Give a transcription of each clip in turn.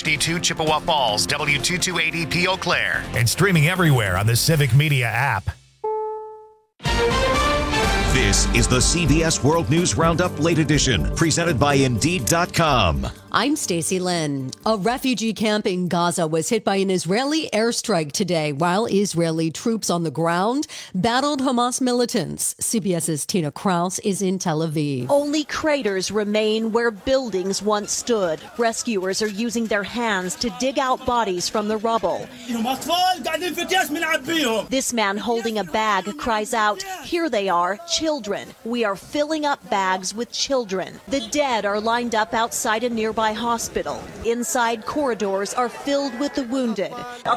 W52 Chippewa Falls, W228EP Eau Claire, and streaming everywhere on the Civic Media app. This is the CBS World News Roundup Late Edition, presented by Indeed.com. I'm Stacey Lynn. A refugee camp in Gaza was hit by an Israeli airstrike today while Israeli troops on the ground battled Hamas militants. CBS's Tina Kraus is in Tel Aviv. Only craters remain where buildings once stood. Rescuers are using their hands to dig out bodies from the rubble. This man holding a bag cries out, "Here they are, children. We are filling up bags with children." The dead are lined up outside a nearby hospital. Inside corridors are filled with the wounded.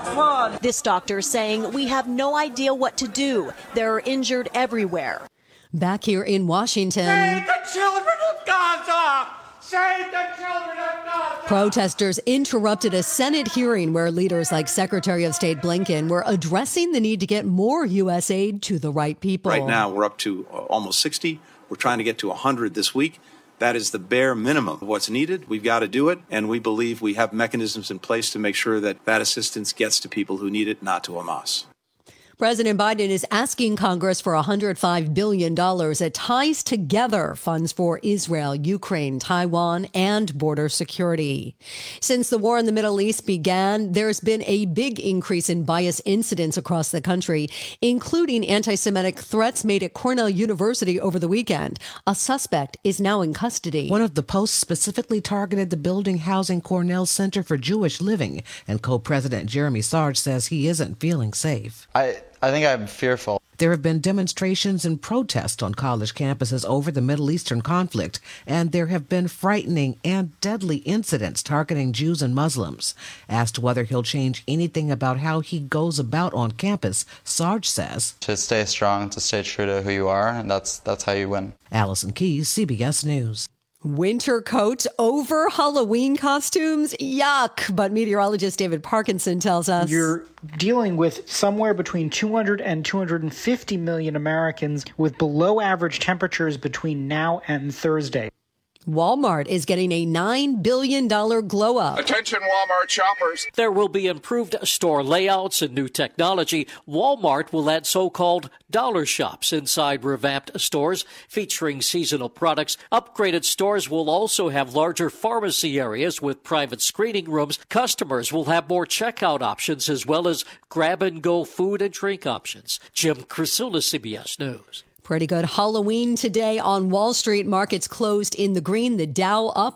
This doctor saying, "We have no idea what to do. There are injured everywhere." Back here in Washington, save the children of Gaza! Save the children of Gaza! Protesters interrupted a Senate hearing where leaders like Secretary of State Blinken were addressing the need to get more U.S. aid to the right people. Right now, we're up to almost 60. We're trying to get to 100 this week. That is the bare minimum of what's needed. We've got to do it, and we believe we have mechanisms in place to make sure that that assistance gets to people who need it, not to Hamas. President Biden is asking Congress for $105 billion that ties together funds for Israel, Ukraine, Taiwan, and border security. Since the war in the Middle East began, there's been a big increase in bias incidents across the country, including anti-Semitic threats made at Cornell University over the weekend. A suspect is now in custody. One of the posts specifically targeted the building housing Cornell Center for Jewish Living, and co-president Jeremy Sarge says he isn't feeling safe. I think I'm fearful. There have been demonstrations and protests on college campuses over the Middle Eastern conflict, and there have been frightening and deadly incidents targeting Jews and Muslims. Asked whether he'll change anything about how he goes about on campus, Sarge says, To stay strong, to stay true to who you are, and that's how you win. Allison Keyes, CBS News. Winter coats over Halloween costumes? Yuck. But meteorologist David Parkinson tells us you're dealing with somewhere between 200 and 250 million Americans with below average temperatures between now and Thursday. Walmart is getting a $9 billion glow up. Attention Walmart shoppers. There will be improved store layouts and new technology. Walmart will add so-called dollar shops inside revamped stores featuring seasonal products. Upgraded stores will also have larger pharmacy areas with private screening rooms. Customers will have more checkout options as well as grab-and-go food and drink options. Jim Krasula, CBS News. Pretty good Halloween today on Wall Street. Markets closed in the green. The Dow up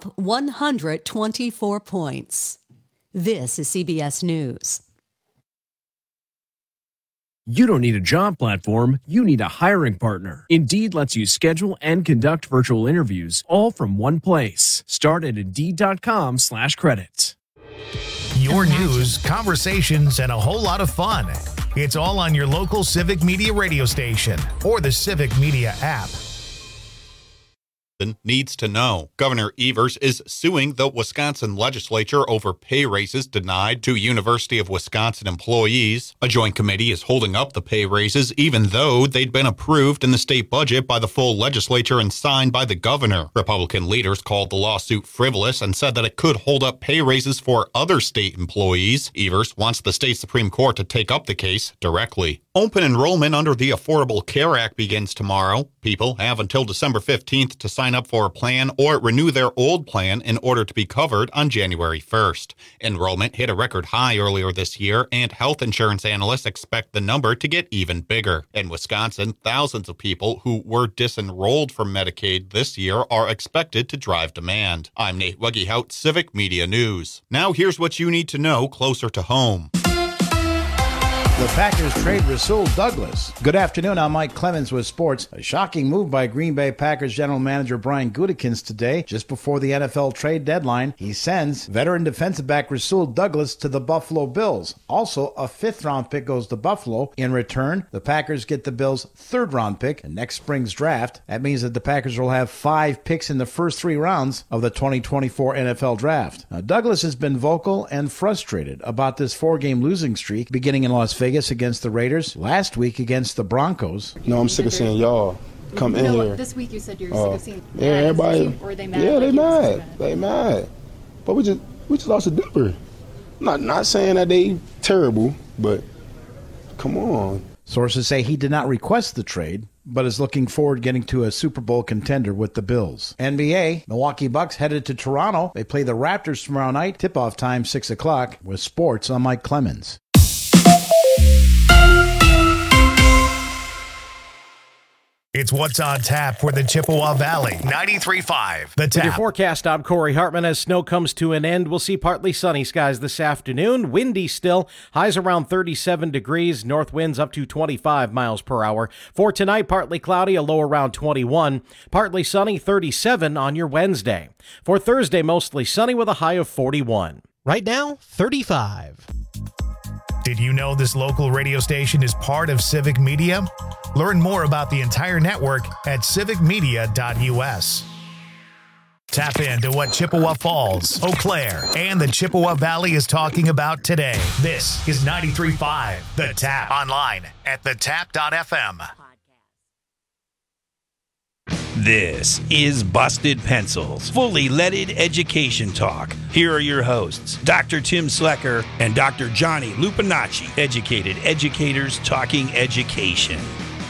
124 points. This is CBS News. You don't need a job platform. You need a hiring partner. Indeed lets you schedule and conduct virtual interviews all from one place. Start at Indeed.com/credit. Your news, conversations, and a whole lot of fun. It's all on your local Civic Media radio station or the Civic Media app. Needs to know. Governor Evers is suing the Wisconsin legislature over pay raises denied to University of Wisconsin employees. A joint committee is holding up the pay raises even though they'd been approved in the state budget by the full legislature and signed by the governor. Republican leaders called the lawsuit frivolous and said that it could hold up pay raises for other state employees. Evers wants the state Supreme Court to take up the case directly. Open enrollment under the Affordable Care Act begins tomorrow. People have until December 15th to sign up for a plan or renew their old plan in order to be covered on January 1st. Enrollment hit a record high earlier this year, and health insurance analysts expect the number to get even bigger. In Wisconsin, thousands of people who were disenrolled from Medicaid this year are expected to drive demand. I'm Nate Weggehout, Civic Media News. Now here's what you need to know closer to home. The Packers trade Rasul Douglas. Good afternoon, I'm Mike Clemens with sports. A shocking move by Green Bay Packers general manager Brian Gutekunst today, just before the NFL trade deadline. He sends veteran defensive back Rasul Douglas to the Buffalo Bills. Also, a 5th-round pick goes to Buffalo. In return, the Packers get the Bills' 3rd-round pick in next spring's draft. That means that the Packers will have 5 picks in the first 3 rounds of the 2024 NFL draft. Now, Douglas has been vocal and frustrated about this 4-game losing streak beginning in Las Vegas against the Raiders, last week against the Broncos. No, I'm sick of seeing y'all come in here. This week you said you were sick of seeing everybody. Or are they mad? Yeah, they mad. They mad. But we just lost to Denver. Not saying that they terrible, but come on. Sources say he did not request the trade, but is looking forward to getting to a Super Bowl contender with the Bills. NBA, Milwaukee Bucks headed to Toronto. They play the Raptors tomorrow night. Tip-off time, 6 o'clock. With sports, I'm Mike Clemens. It's what's on tap for the Chippewa Valley. 93.5 The Tap. With your forecast, I'm Corey Hartman. As snow comes to an end, we'll see partly sunny skies this afternoon. Windy still. Highs around 37 degrees. North winds up to 25 miles per hour. For tonight, partly cloudy, a low around 21. Partly sunny, 37 on your Wednesday. For Thursday, mostly sunny with a high of 41. Right now, 35. Did you know this local radio station is part of Civic Media? Learn more about the entire network at civicmedia.us. Tap into what Chippewa Falls, Eau Claire, and the Chippewa Valley is talking about today. This is 93.5 The Tap. Online at thetap.fm. This is Busted Pencils, fully leaded education talk. Here are your hosts, Dr. Tim Slecker and Dr. Johnny Lupinacci, educated educators talking education.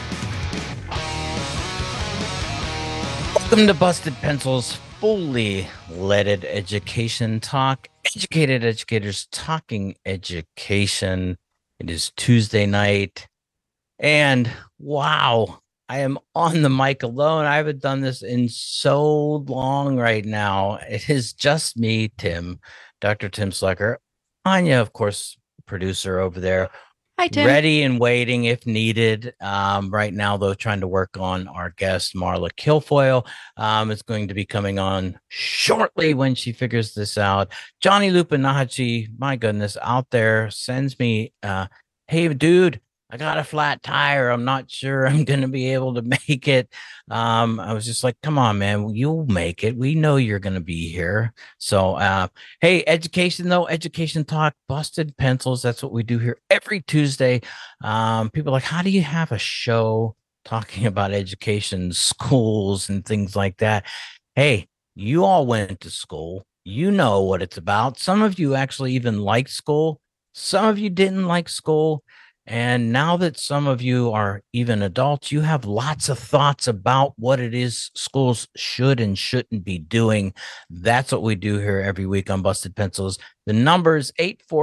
Welcome to Busted Pencils, fully leaded education talk. Educated educators talking education. It is Tuesday night, and wow, I am on the mic alone. I haven't done this in so long right now. It is just me, Tim, Dr. Tim Slecker. Anya, of course, producer over there. Hi, Tim. Ready and waiting if needed. Right now, though, trying to work on our guest, Marla Kilfoyle. It's going to be coming on shortly when she figures this out. Johnny Lupinacci, my goodness, out there sends me, hey, dude, I got a flat tire. I'm not sure I'm going to be able to make it. I was just like, come on, man, you'll make it. We know you're going to be here. So, hey, education, though, education talk, Busted Pencils. That's what we do here every Tuesday. People are like, how do you have a show talking about education, schools, and things like that? Hey, you all went to school. You know what it's about. Some of you actually even liked school. Some of you didn't like school. And now that some of you are even adults, you have lots of thoughts about what it is schools should and shouldn't be doing. That's what we do here every week on Busted Pencils. The number is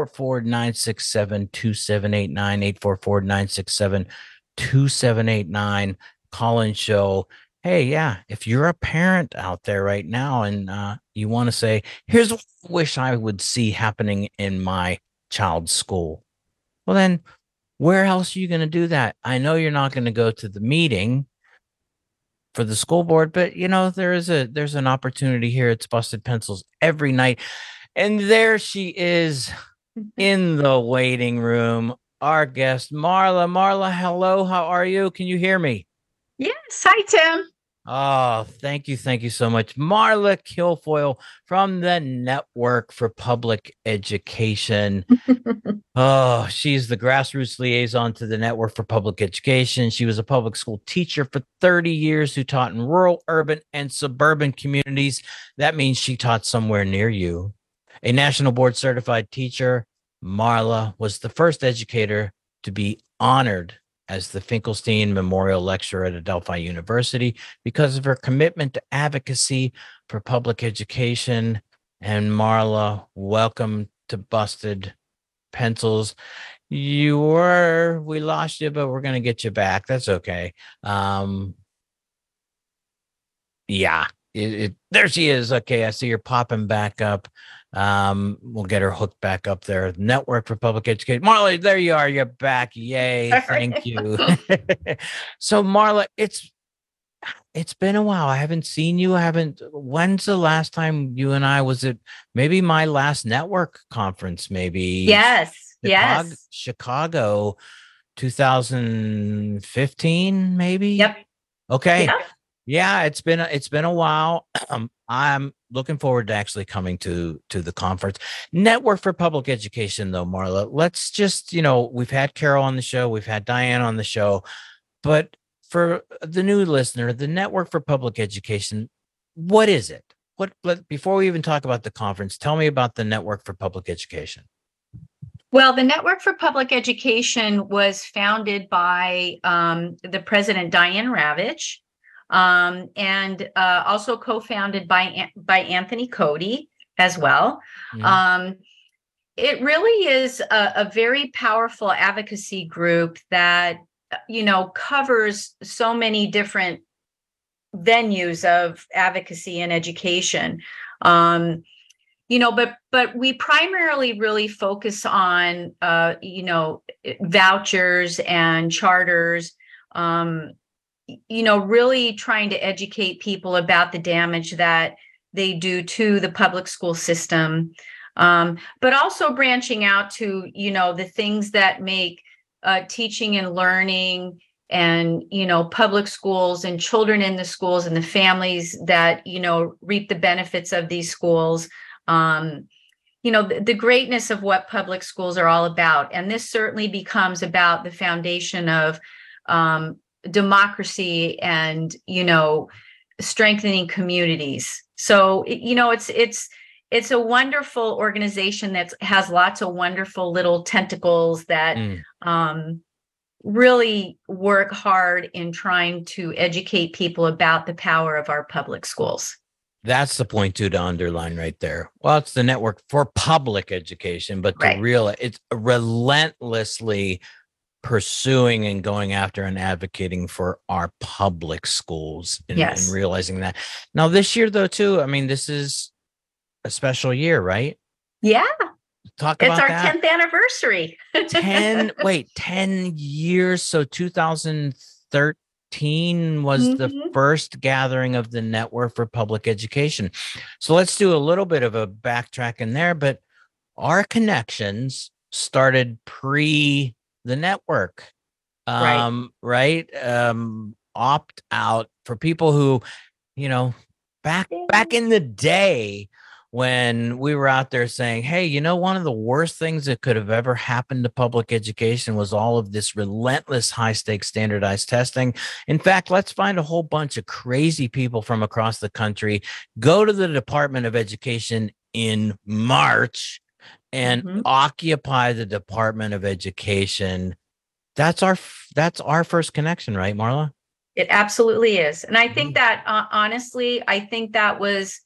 844-967-2789, 844-967-2789. Call-in show. Hey, yeah, if you're a parent out there right now and you want to say, here's what I wish I would see happening in my child's school. Well, then, where else are you going to do that? I know you're not going to go to the meeting for the school board, but you know, there's an opportunity here. It's Busted Pencils every night. And there she is in the waiting room, our guest, Marla. Marla, hello. How are you? Can you hear me? Yes. Hi, Tim. Oh, thank you. Thank you so much. Marla Kilfoyle from the Network for Public Education. Oh, she's the grassroots liaison to the Network for Public Education. She was a public school teacher for 30 years who taught in rural, urban, and suburban communities. That means she taught somewhere near you. A national board certified teacher, Marla was the first educator to be honored as the Finkelstein Memorial Lecturer at Adelphi University because of her commitment to advocacy for public education. And Marla, welcome to Busted Pencils. We lost you, but we're going to get you back. That's okay. Yeah, there she is. Okay, I see her popping back up. We'll get her hooked back up there. Network for Public Education. Marla, there you are. You're back. Yay. Thank you. So Marla, it's been a while. I haven't seen you. When's the last time you and I, was it maybe my last network conference? Maybe. Yes. Yes. Chicago, 2015, maybe. Yep. Okay. Yep. Yeah, it's been a while. I'm looking forward to actually coming to the conference. Network for Public Education, though, Marla. Let's just, we've had Carol on the show, we've had Diane on the show, but for the new listener, the Network for Public Education, what is it? Before we even talk about the conference, tell me about the Network for Public Education. Well, the Network for Public Education was founded by the president, Diane Ravitch, and also co-founded by Anthony Cody as well. It really is a very powerful advocacy group that, covers so many different venues of advocacy and education. But we primarily really focus on, vouchers and charters, really trying to educate people about the damage that they do to the public school system, but also branching out to, the things that make teaching and learning and, public schools and children in the schools and the families that, reap the benefits of these schools. The greatness of what public schools are all about. And this certainly becomes about the foundation of democracy and, strengthening communities. So, it's a wonderful organization that has lots of wonderful little tentacles that really work hard in trying to educate people about the power of our public schools. That's the point too to underline right there. Well, it's the Network for Public Education, but it's relentlessly pursuing and going after and advocating for our public schools and realizing that. Now this year though, too, I mean, this is a special year, right? Yeah. Talk about that. It's our 10th anniversary. 10 years. So 2013 was the first gathering of the Network for Public Education. So let's do a little bit of a backtrack in there, but our connections started pre the network, right? Opt out for people who, back in the day when we were out there saying, hey, one of the worst things that could have ever happened to public education was all of this relentless high stakes standardized testing. In fact, let's find a whole bunch of crazy people from across the country, go to the Department of Education in March and occupy the Department of Education. That's our first connection, right, Marla? It absolutely is. And I think that, honestly, that was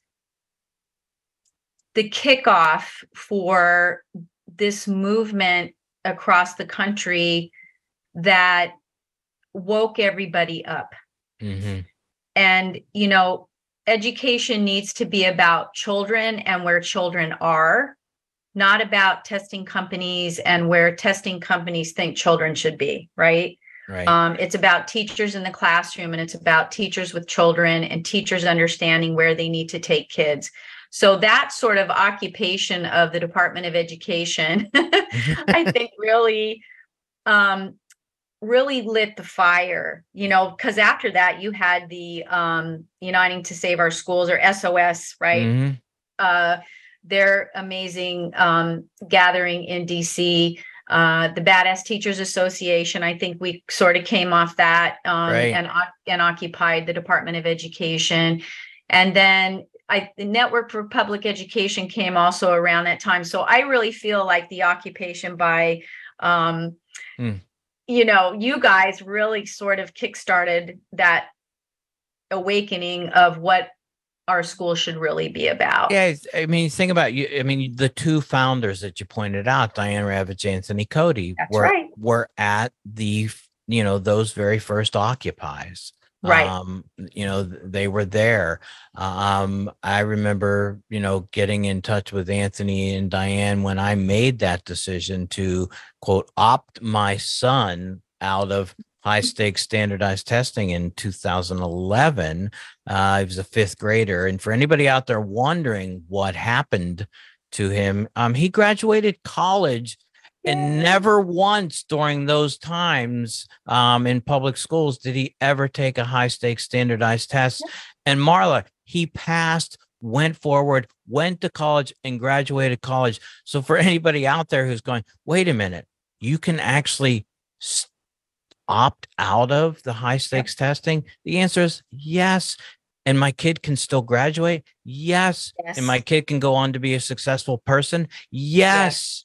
the kickoff for this movement across the country that woke everybody up. And, education needs to be about children and where children are, not about testing companies and where testing companies think children should be, right? It's about teachers in the classroom, and it's about teachers with children and teachers understanding where they need to take kids. So that sort of occupation of the Department of Education, I think really lit the fire, because after that you had the Uniting to Save Our Schools, or SOS, right? Their amazing gathering in DC, the Badass Teachers Association. I think we sort of came off that and occupied the Department of Education. And then the Network for Public Education came also around that time. So I really feel like the occupation by, you guys really sort of kickstarted that awakening of what our school should really be about. Yeah, I mean, think about you. I mean, the two founders that you pointed out, Diane Ravitch, Anthony Cody, were at the, those very first occupies. They were there. I remember, getting in touch with Anthony and Diane when I made that decision to, quote, opt my son out of high stakes standardized testing in 2011. He was a fifth grader. And for anybody out there wondering what happened to him, he graduated college. And never once during those times in public schools did he ever take a high stakes standardized test. And Marla, he passed, went forward, went to college and graduated college. So for anybody out there who's going, wait a minute, you can actually opt out of the high stakes testing? The answer is yes. And my kid can still graduate? Yes. And my kid can go on to be a successful person? Yes.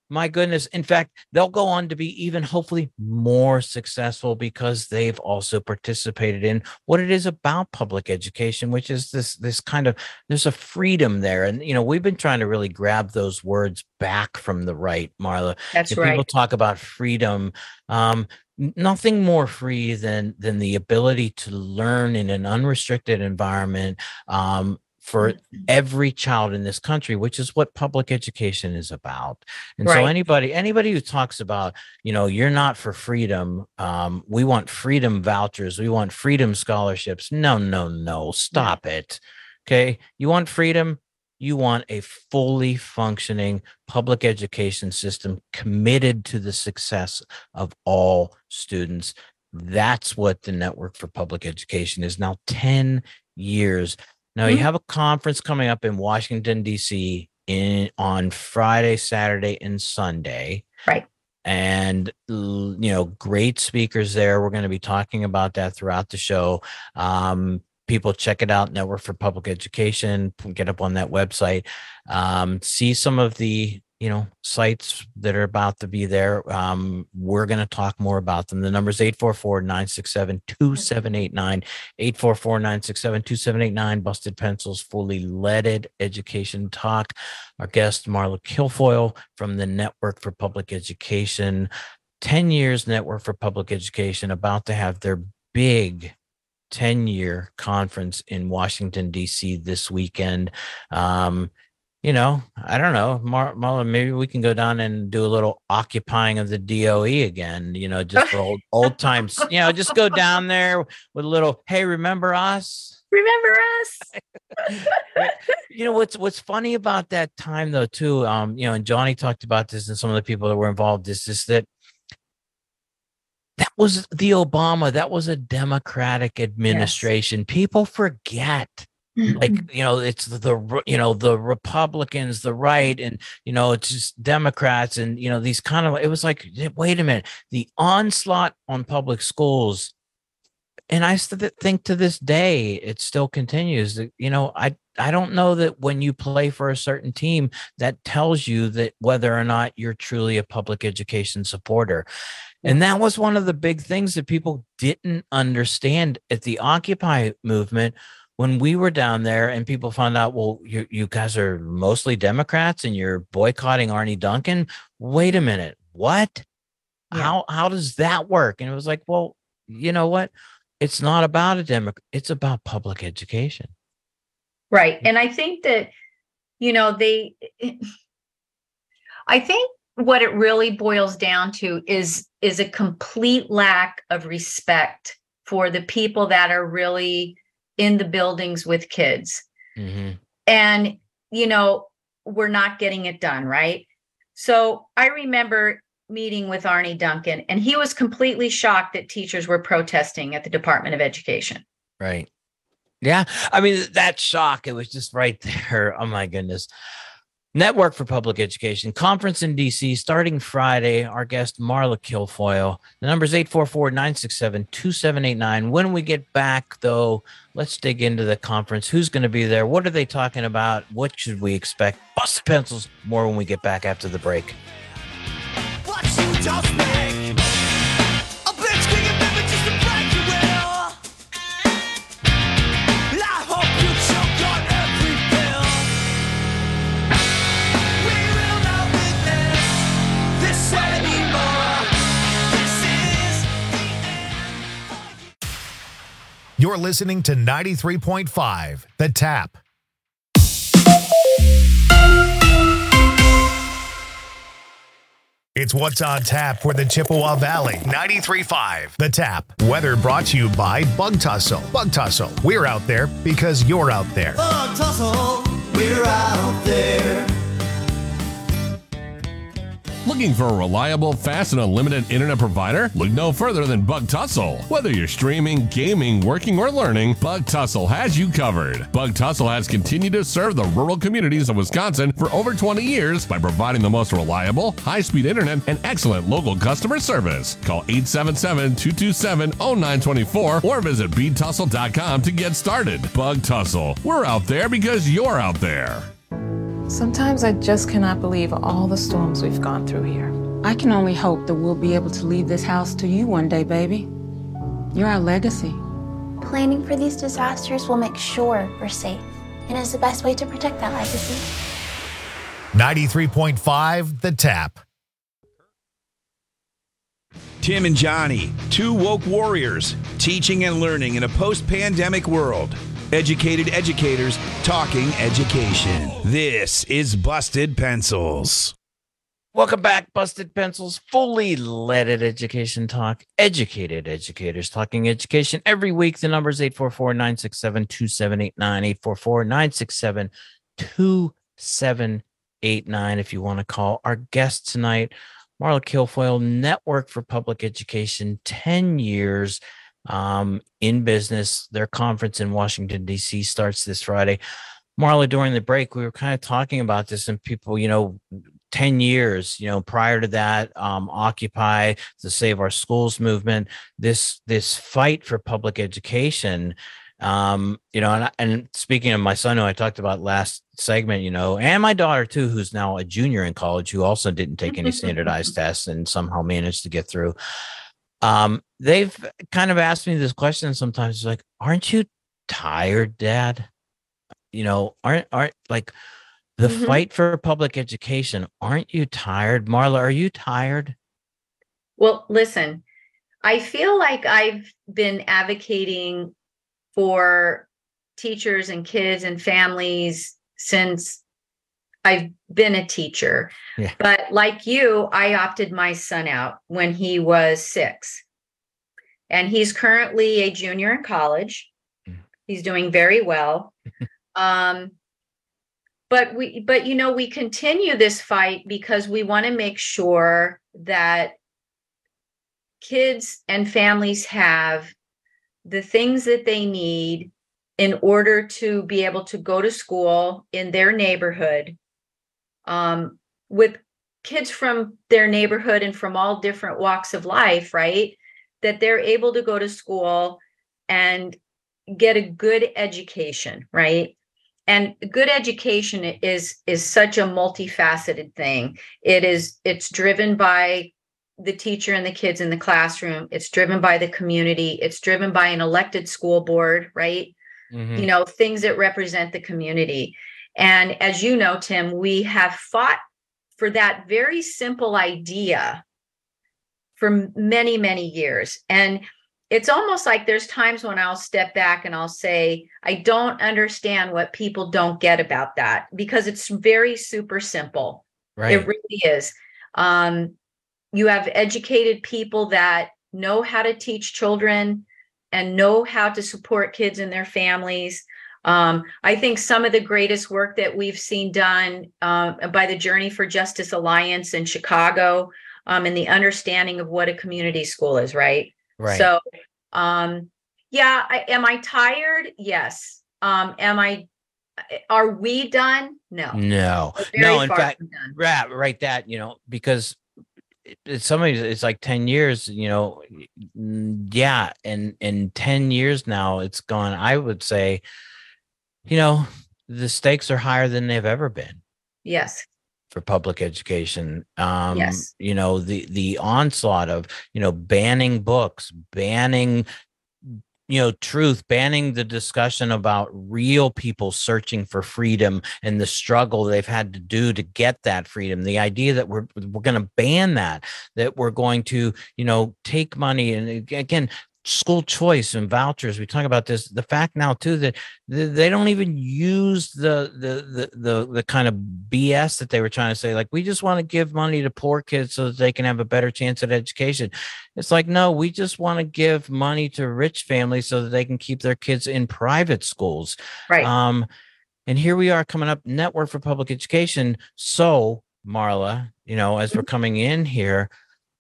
my goodness. In fact, they'll go on to be even hopefully more successful because they've also participated in what it is about public education, which is this kind of, there's a freedom there. And, we've been trying to really grab those words back from the right, Marla. That's right. People talk about freedom. Nothing more free than the ability to learn in an unrestricted environment, for every child in this country, which is what public education is about. And so anybody who talks about, you're not for freedom, we want freedom vouchers, we want freedom scholarships. No, stop it. Okay. You want freedom? You want a fully functioning public education system committed to the success of all students. That's what the Network for Public Education is now. 10 years. Now, you have a conference coming up in Washington, D.C. on Friday, Saturday, and Sunday. Right. And, great speakers there. We're going to be talking about that throughout the show. People, check it out, Network for Public Education. Get up on that website. See some of the sites that are about to be there. We're going to talk more about them. The number is 844-967-2789, 844-967-2789, Busted Pencils, fully leaded education talk. Our guest, Marla Kilfoyle from the Network for Public Education, 10 years Network for Public Education, about to have their big 10-year conference in Washington, D.C. this weekend. I don't know, Marla, maybe we can go down and do a little occupying of the DOE again, just for old times, just go down there with a little, hey, remember us? Remember us? What's funny about that time though, too, and Johnny talked about this and some of the people that were involved, is that was the Obama, that was a Democratic administration. Yes. People forget. It's the Republicans, the right, and it's just Democrats, and these kind of, it was like, wait a minute, the onslaught on public schools, and I think to this day it still continues. I don't know that when you play for a certain team that tells you that whether or not you're truly a public education supporter. And that was one of the big things that people didn't understand at the Occupy movement. When we were down there and people found out, well, you guys are mostly Democrats and you're boycotting Arnie Duncan. Wait a minute. What? Yeah. How does that work? And it was like, well, you know what? It's not about a Democrat. It's about public education. Right. And I think that, I think what it really boils down to is a complete lack of respect for the people that are really in the buildings with kids. Mm-hmm. And, we're not getting it done. Right. So I remember meeting with Arnie Duncan, and he was completely shocked that teachers were protesting at the Department of Education. Right. Yeah. I mean, that shock, it was just right there. Oh my goodness. Network for Public Education conference in DC starting Friday. Our guest, Marla Kilfoyle. The number is 844-967-2789. When we get back, though, let's dig into the conference. Who's going to be there? What are they talking about? What should we expect? Busted Pencils, more when we get back after the break. What you just make. A bitch can get baby just to break your will. I hope you choke on every pill. We will not witness this anymore. This is the end. You're listening to 93.5 The Tap. It's what's on tap for the Chippewa Valley. 93.5 The Tap. Weather brought to you by Bug Tussle. Bug Tussle. We're out there because you're out there. Bug Tussle, we're out there. Looking for a reliable, fast, and unlimited internet provider? Look no further than Bug Tussle. Whether you're streaming, gaming, working, or learning, Bug Tussle has you covered. Bug Tussle has continued to serve the rural communities of Wisconsin for over 20 years by providing the most reliable, high-speed internet and excellent local customer service. Call 877-227-0924 or visit BTussle.com to get started. Bug Tussle. We're out there because you're out there. Sometimes I just cannot believe all the storms we've gone through here. I can only hope that we'll be able to leave this house to you one day, baby. You're our legacy. Planning for these disasters will make sure we're safe, and is the best way to protect that legacy. 93.5 The Tap. Tim and Johnny, two woke warriors, teaching and learning in a post-pandemic world. Educated educators talking education. This is Busted Pencils. Welcome back, Busted Pencils, fully leaded education talk, educated educators talking education. Every week, the number is 844-967-2789, 844-967-2789 if you want to call. Our guest tonight, Marla Kilfoyle, Network for Public Education, 10 years in business. Their conference in Washington, D.C. starts this Friday. Marla, during the break, we were kind of talking about this, and people, 10 years, prior to that, Occupy, the Save Our Schools movement, this fight for public education, and speaking of my son, who I talked about last segment, and my daughter too, who's now a junior in college, who also didn't take any standardized tests and somehow managed to get through. They've kind of asked me this question sometimes, like, aren't you tired, Dad? Aren't like the fight for public education, aren't you tired? Marla, are you tired? Well, listen, I feel like I've been advocating for teachers and kids and families since I've been a teacher. Yeah. But like you, I opted my son out when he was 6. And he's currently a junior in college. He's doing very well. But we continue this fight because we want to make sure that kids and families have the things that they need in order to be able to go to school in their neighborhood, with kids from their neighborhood and from all different walks of life, right? That they're able to go to school and get a good education, right? And good education is such a multifaceted thing. It's driven by the teacher and the kids in the classroom. It's driven by the community. It's driven by an elected school board, right? Mm-hmm. Things that represent the community. And as you know, Tim, we have fought for that very simple idea for many, many years. And it's almost like there's times when I'll step back and I'll say, I don't understand what people don't get about that, because it's very super simple. Right. It really is. You have educated people that know how to teach children and know how to support kids and their families. I think some of the greatest work that we've seen done by the Journey for Justice Alliance in Chicago, and the understanding of what a community school is, right? Right. So, am I tired? Yes. Are we done? No. No. In fact, right. That, because it's like 10 years, yeah. And in 10 years now, it's gone. I would say, the stakes are higher than they've ever been. Yes. For public education. Yes. The onslaught of, banning books, banning, truth, banning the discussion about real people searching for freedom and the struggle they've had to do to get that freedom. The idea that we're going to ban that we're going to, take money, and again, school choice and vouchers. We talk about this. The fact now too that they don't even use the kind of BS that they were trying to say. Like, we just want to give money to poor kids so that they can have a better chance at education. It's like, no, we just want to give money to rich families so that they can keep their kids in private schools. Right. And here we are coming up, Network for Public Education. So, Marla, as we're coming in here,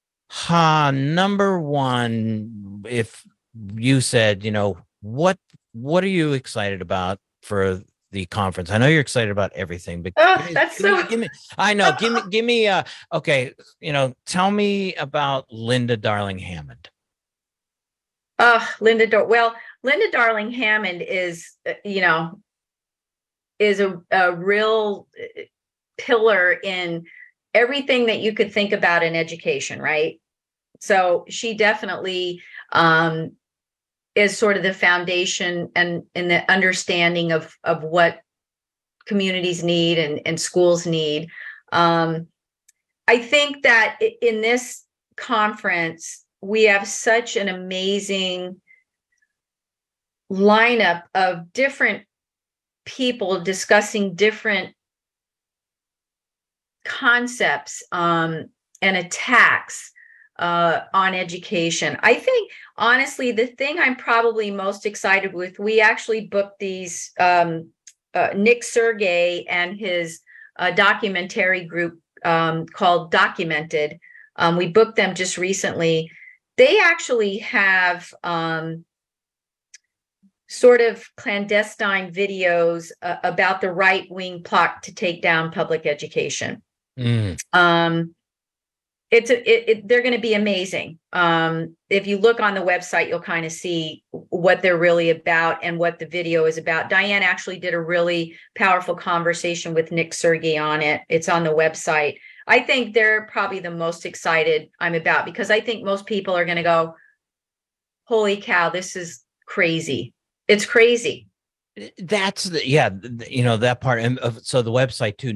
number one, if you said, what are you excited about for the conference? I know you're excited about everything, but give me okay. Tell me about Linda Darling Hammond. Linda Darling Hammond is a real pillar in everything that you could think about in education, right? So she definitely is sort of the foundation and in the understanding of what communities need and schools need. I think that in this conference, we have such an amazing lineup of different people discussing different concepts and attacks on education. I think, honestly, the thing I'm probably most excited with, we actually booked these, Nick Sergey and his documentary group called Documented. We booked them just recently. They actually have sort of clandestine videos about the right-wing plot to take down public education. They're going to be amazing. If you look on the website, you'll kind of see what they're really about and what the video is about. Diane actually did a really powerful conversation with Nick Sergey on it. It's on the website. I think they're probably the most excited I'm about, because I think most people are going to go, holy cow, this is crazy. It's crazy. That's that part. And so the website too,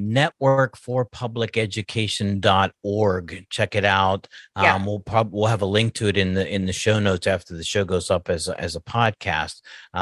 networkforpubliceducation.org. Check it out. Yeah. We'll have a link to it in the show notes after the show goes up as a podcast.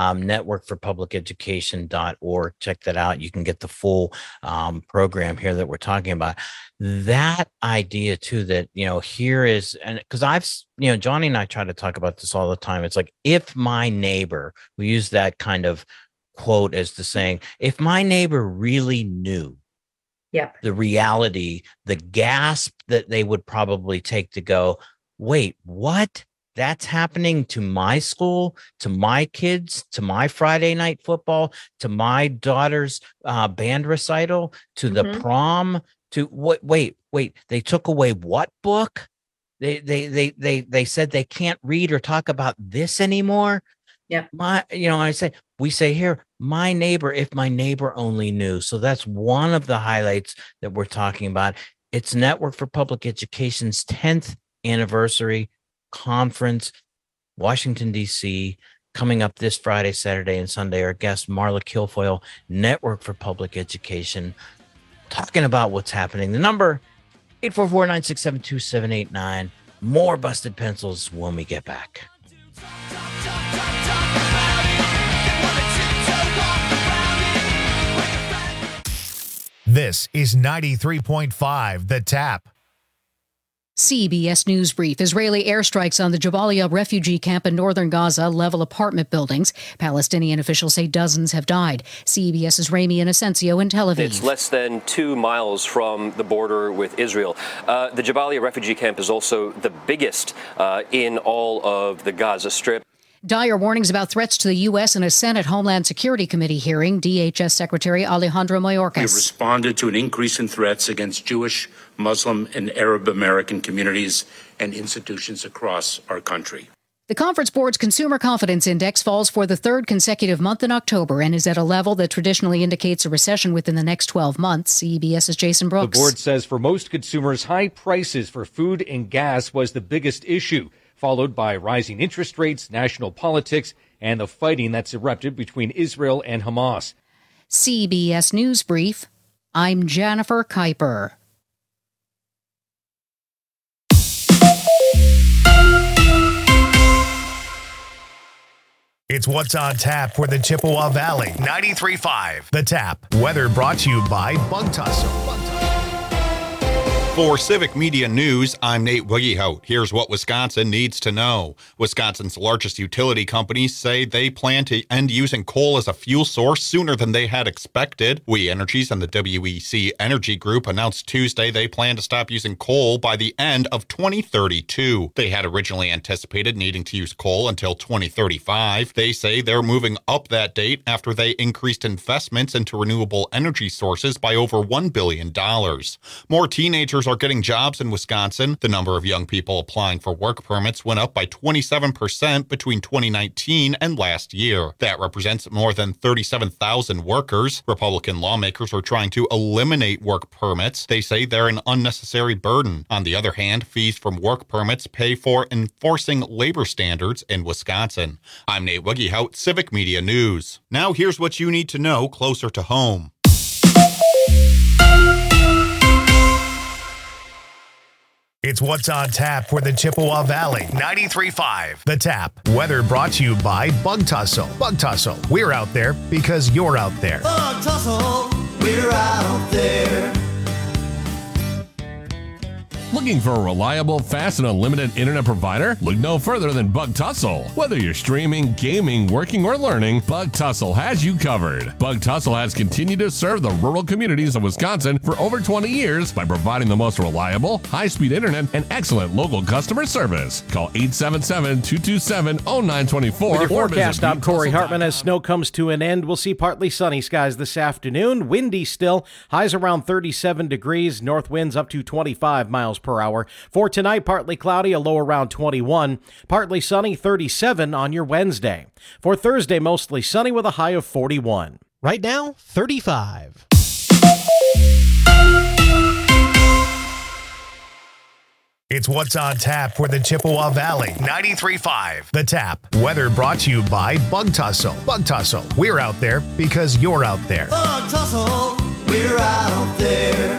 Networkforpubliceducation.org. Check that out. You can get the full program here that we're talking about. That idea too, that, here is, and because Johnny and I try to talk about this all the time. It's like, if my neighbor, we use that kind of quote as the saying, if my neighbor really knew the reality, the gasp that they would probably take to go, wait, what? That's happening to my school, to my kids, to my Friday night football, to my daughter's band recital, to the prom, to what? Wait, they took away what book? They said they can't read or talk about this anymore. Yeah. We say here, my neighbor, if my neighbor only knew. So that's one of the highlights that we're talking about. It's Network for Public Education's 10th anniversary conference, Washington, D.C., coming up this Friday, Saturday, and Sunday. Our guest, Marla Kilfoyle, Network for Public Education, talking about what's happening. The number, 844-967-2789. More Busted Pencils when we get back. This is 93.5 The Tap. CBS News Brief. Israeli airstrikes on the Jabalia refugee camp in northern Gaza level apartment buildings. Palestinian officials say dozens have died. CBS's Rami Inocencio in Tel Aviv. It's less than 2 miles from the border with Israel. The Jabalia refugee camp is also the biggest in all of the Gaza Strip. Dire warnings about threats to the U.S. in a Senate Homeland Security Committee hearing. DHS Secretary Alejandro Mayorkas. We responded to an increase in threats against Jewish, Muslim, and Arab American communities and institutions across our country. The Conference Board's Consumer Confidence Index falls for the third consecutive month in October and is at a level that traditionally indicates a recession within the next 12 months. CBS's Jason Brooks. The board says for most consumers, high prices for food and gas was the biggest issue, followed by rising interest rates, national politics, and the fighting that's erupted between Israel and Hamas. CBS News Brief. I'm Jennifer Kuiper. It's what's on tap for the Chippewa Valley. 93.5 The Tap. Weather brought to you by Bug Tussle. For Civic Media News, I'm Nate Wiggyhout. Here's what Wisconsin needs to know. Wisconsin's largest utility companies say they plan to end using coal as a fuel source sooner than they had expected. We Energies and the WEC Energy Group announced Tuesday they plan to stop using coal by the end of 2032. They had originally anticipated needing to use coal until 2035. They say they're moving up that date after they increased investments into renewable energy sources by over $1 billion. More teenagers lawmakers are getting jobs in Wisconsin. The number of young people applying for work permits went up by 27% between 2019 and last year. That represents more than 37,000 workers. Republican lawmakers are trying to eliminate work permits. They say they're an unnecessary burden. On the other hand, fees from work permits pay for enforcing labor standards in Wisconsin. I'm Nate Wiggyhout, Civic Media News. Now here's what you need to know closer to home. It's what's on tap for the Chippewa Valley. 93.5 The Tap. Weather brought to you by Bug Tussle. Bug Tussle. We're out there because you're out there. Bug Tussle, we're out there. Looking for a reliable, fast, and unlimited internet provider? Look no further than Bug Tussle. Whether you're streaming, gaming, working, or learning, Bug Tussle has you covered. Bug Tussle has continued to serve the rural communities of Wisconsin for over 20 years by providing the most reliable, high-speed internet and excellent local customer service. Call 877-227-0924. With your forecast, I'm Corey Hartman. As snow comes to an end, we'll see partly sunny skies this afternoon. Windy still. Highs around 37 degrees. North winds up to 25 miles per hour. For tonight, partly cloudy, a low around 21. Partly sunny, 37 on your Wednesday. For Thursday, mostly sunny with a high of 41. Right now, 35. It's what's on tap for the Chippewa Valley. 93.5 The Tap. Weather brought to you by Bug Tussle. Bug Tussle. We're out there because you're out there. Bug Tussle, we're out there.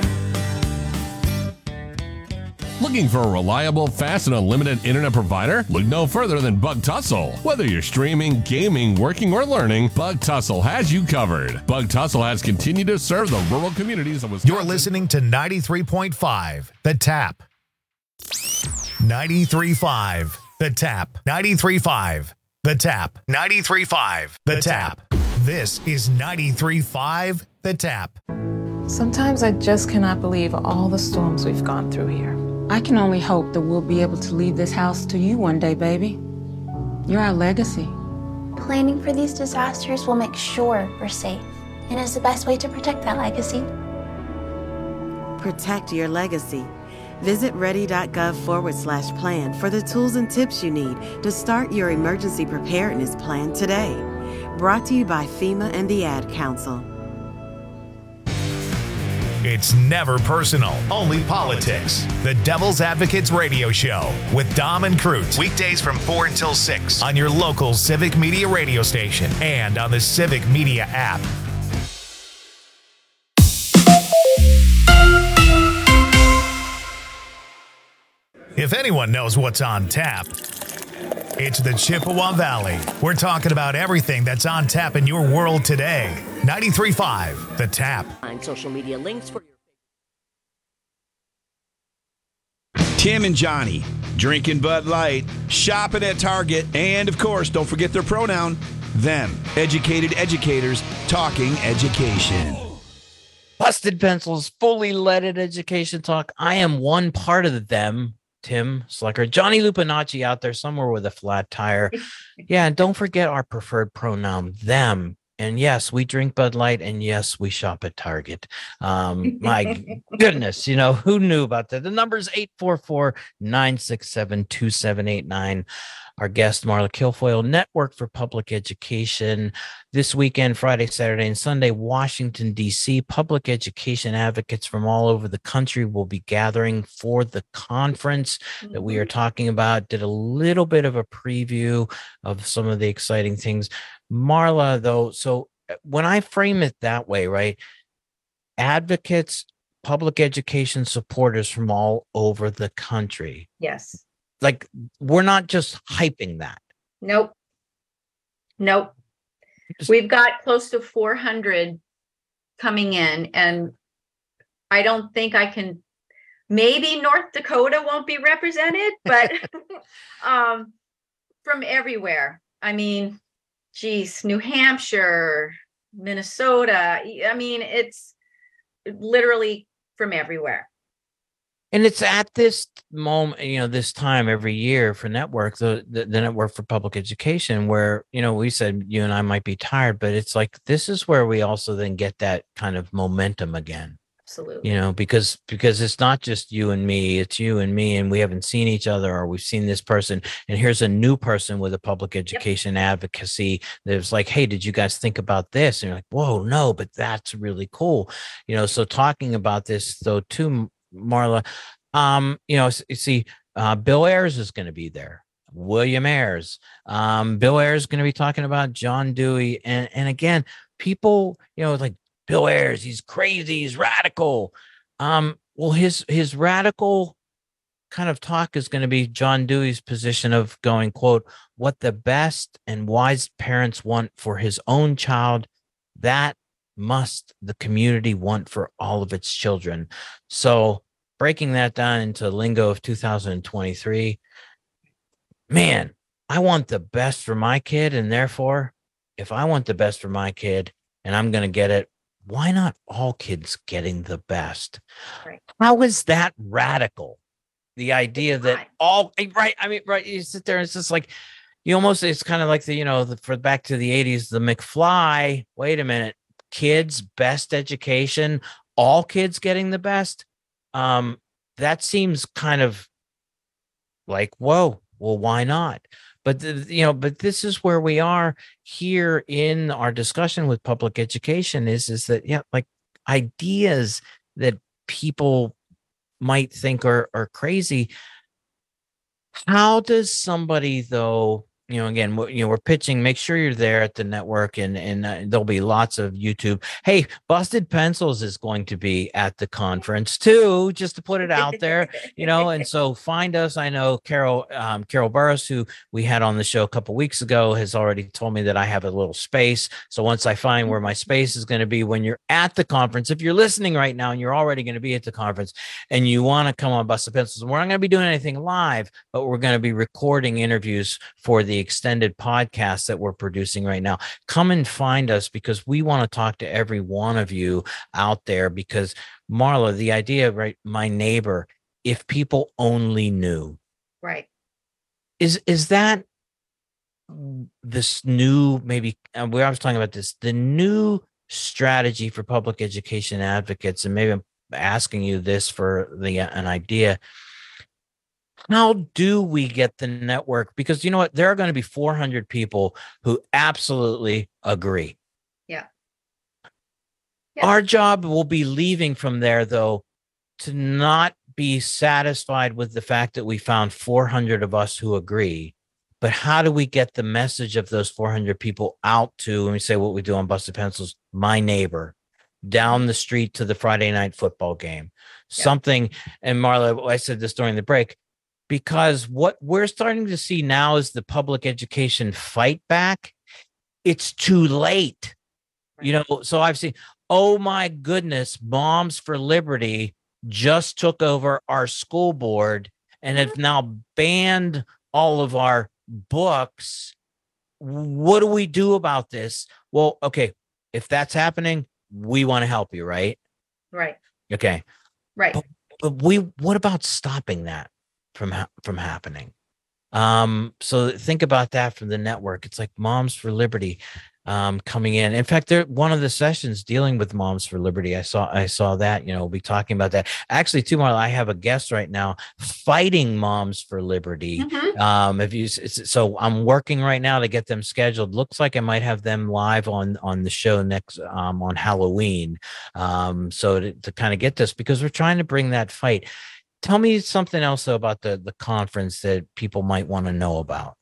Looking for a reliable, fast, and unlimited internet provider? Look no further than Bug Tussle. Whether you're streaming, gaming, working, or learning, Bug Tussle has you covered. Bug Tussle has continued to serve the rural communities of Wisconsin. You're listening to 93.5 The Tap. 93.5 The Tap. 93.5 The Tap. 93.5 The Tap. This is 93.5 The Tap. Sometimes I just cannot believe all the storms we've gone through here. I can only hope that we'll be able to leave this house to you one day, baby. You're our legacy. Planning for these disasters will make sure we're safe and is the best way to protect that legacy. Protect your legacy. Visit ready.gov/plan for the tools and tips you need to start your emergency preparedness plan today. Brought to you by FEMA and the Ad Council. It's never personal, only politics. The Devil's Advocates Radio Show with Dom and Cruz. Weekdays from 4 until 6 on your local Civic Media radio station and on the Civic Media app. If anyone knows what's on tap, it's the Chippewa Valley. We're talking about everything that's on tap in your world today. 93.5 The Tap. Find social media links for Tim and Johnny, drinking Bud Light, shopping at Target, and of course, don't forget their pronoun, them. Educated educators talking education. Busted Pencils, fully leaded education talk. I am one part of them. Tim Slecker, Johnny Lupinacci out there somewhere with a flat tire. Yeah, and don't forget our preferred pronoun, them. And yes, we drink Bud Light, and yes, we shop at Target. My goodness, you know, who knew about that? The number is 844-967-2789. Our guest, Marla Kilfoyle, Network for Public Education. This weekend, Friday, Saturday, and Sunday, Washington, D.C., public education advocates from all over the country will be gathering for the conference that we are talking about. Did a little bit of a preview of some of the exciting things. Marla, though, so when I frame it that way, right, advocates, public education supporters from all over the country. Yes. Like, we're not just hyping that. Nope. We've got close to 400 coming in, and I don't think I can, maybe North Dakota won't be represented, but from everywhere. I mean, geez, New Hampshire, Minnesota. I mean, it's literally from everywhere. And it's at this moment, you know, this time every year for Network, the Network for Public Education, where, you know, we said you and I might be tired, but it's like, this is where we also then get that kind of momentum again. Absolutely. Because it's not just you and me, it's you and me, and we haven't seen each other, or we've seen this person, and here's a new person with a public education advocacy that's like, hey, did you guys think about this? And you're like, whoa, no, but that's really cool. So talking about this though too, Marla, see, Bill Ayers is going to be there. William Ayers. Bill Ayers is going to be talking about John Dewey. And again, people, like Bill Ayers, he's crazy, he's radical. Well, his radical kind of talk is going to be John Dewey's position of going, quote, what the best and wise parents want for his own child, that must the community want for all of its children. So breaking that down into lingo of 2023, man, I want the best for my kid. And therefore, if I want the best for my kid and I'm going to get it, why not all kids getting the best? Right. How is that radical? The idea that all right. I mean, right. You sit there and it's just like, it's kind of like for back to the 80s, the McFly. Wait a minute. Kids, best education, all kids getting the best. That seems kind of like, whoa, well, why not? But but this is where we are here in our discussion with public education is that like ideas that people might think are crazy. How does somebody though? Again, we're pitching. Make sure you're there at the network, and there'll be lots of YouTube. Hey, Busted Pencils is going to be at the conference too, just to put it out there, And so find us. I know Carol Burris, who we had on the show a couple weeks ago, has already told me that I have a little space. So once I find where my space is going to be when you're at the conference, if you're listening right now and you're already going to be at the conference and you want to come on Busted Pencils, and we're not going to be doing anything live, but we're going to be recording interviews for the extended podcast that we're producing right now. Come and find us because we want to talk to every one of you out there because Marla, the idea, right? My neighbor, if people only knew, right. Is that this new, maybe we I was talking about this, the new strategy for public education advocates, and maybe I'm asking you this for an idea. How do we get the network? Because you know what? There are going to be 400 people who absolutely agree. Yeah. Our job will be leaving from there, though, to not be satisfied with the fact that we found 400 of us who agree. But how do we get the message of those 400 people out to, when we say what we do on Busted Pencils, my neighbor, down the street to the Friday night football game, something. And Marla, I said this during the break, because what we're starting to see now is the public education fight back. It's too late. So I've seen, oh my goodness, Moms for Liberty just took over our school board and have now banned all of our books. What do we do about this? Well, okay, if that's happening, we want to help you, right? Right. Okay. Right. But what about stopping that from happening? So think about that from the network. It's like Moms for Liberty coming in. In fact, one of the sessions dealing with Moms for Liberty, I saw that, we'll be talking about that. Actually, tomorrow I have a guest right now fighting Moms for Liberty. Mm-hmm. So I'm working right now to get them scheduled. Looks like I might have them live on the show next on Halloween. So to kind of get this, because we're trying to bring that fight. Tell me something else though, about the conference that people might want to know about.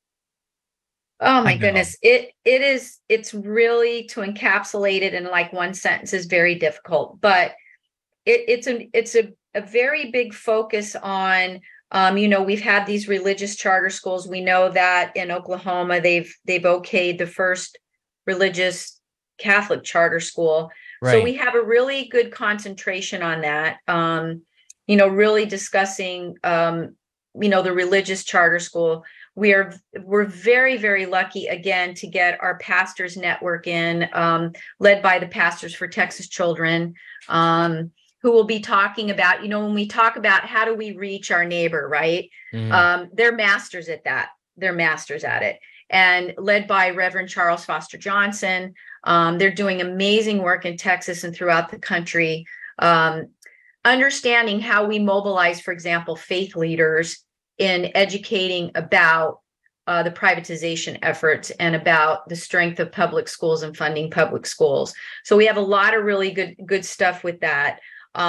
Oh my goodness. It's really, to encapsulate it in like one sentence is very difficult, but it's a very big focus on, we've had these religious charter schools. We know that in Oklahoma, they've okayed the first religious Catholic charter school. Right. So we have a really good concentration on that. Really discussing, the religious charter school. We're very, very lucky again to get our pastors network in, led by the Pastors for Texas Children, who will be talking about, when we talk about how do we reach our neighbor, right? Mm-hmm. They're masters at that. They're masters at it. And led by Reverend Charles Foster Johnson. They're doing amazing work in Texas and throughout the country. Understanding how we mobilize, for example, faith leaders in educating about the privatization efforts and about the strength of public schools and funding public schools. So we have a lot of really good stuff with that.